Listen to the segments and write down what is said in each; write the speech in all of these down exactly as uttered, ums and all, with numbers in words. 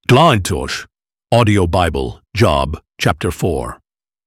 Gleintosh, Audio Bible, Job, chapter four.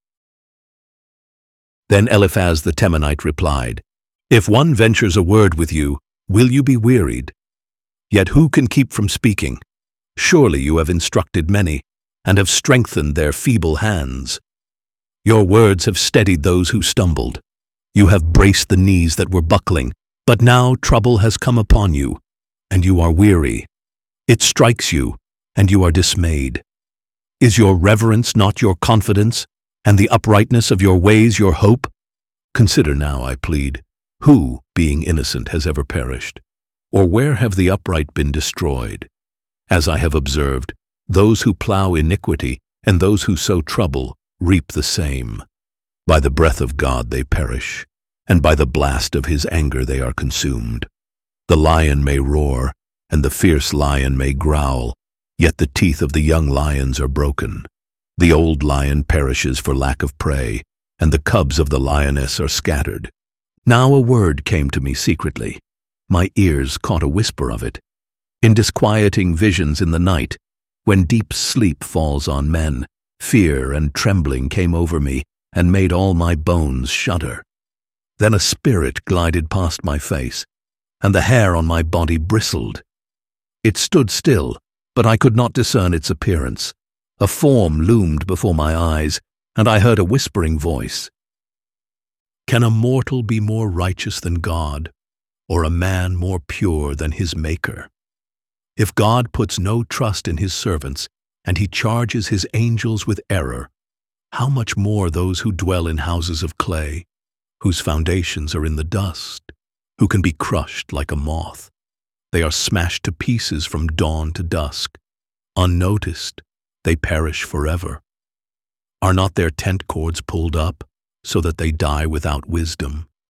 Then Eliphaz the Temanite replied, If one ventures a word with you, will you be wearied? Yet who can keep from speaking? Surely you have instructed many, and have strengthened their feeble hands. Your words have steadied those who stumbled. You have braced the knees that were buckling, but now trouble has come upon you, and you are weary. It strikes you, and you are dismayed. Is your reverence not your confidence, and the uprightness of your ways your hope? Consider now, I plead, who, being innocent, has ever perished? Or where have the upright been destroyed? As I have observed, those who plow iniquity and those who sow trouble reap the same. By the breath of God they perish, and by the blast of his anger they are consumed. The lion may roar, and the fierce lion may growl, yet the teeth of the young lions are broken. The old lion perishes for lack of prey, and the cubs of the lioness are scattered. Now a word came to me secretly. My ears caught a whisper of it. In disquieting visions in the night, when deep sleep falls on men, fear and trembling came over me and made all my bones shudder. Then a spirit glided past my face, and the hair on my body bristled. It stood still, but I could not discern its appearance. A form loomed before my eyes, and I heard a whispering voice. Can a mortal be more righteous than God, or a man more pure than his Maker? If God puts no trust in his servants, and he charges his angels with error, how much more those who dwell in houses of clay, whose foundations are in the dust, who can be crushed like a moth? They are smashed to pieces from dawn to dusk. Unnoticed, they perish forever. Are not their tent cords pulled up, so that they die without wisdom?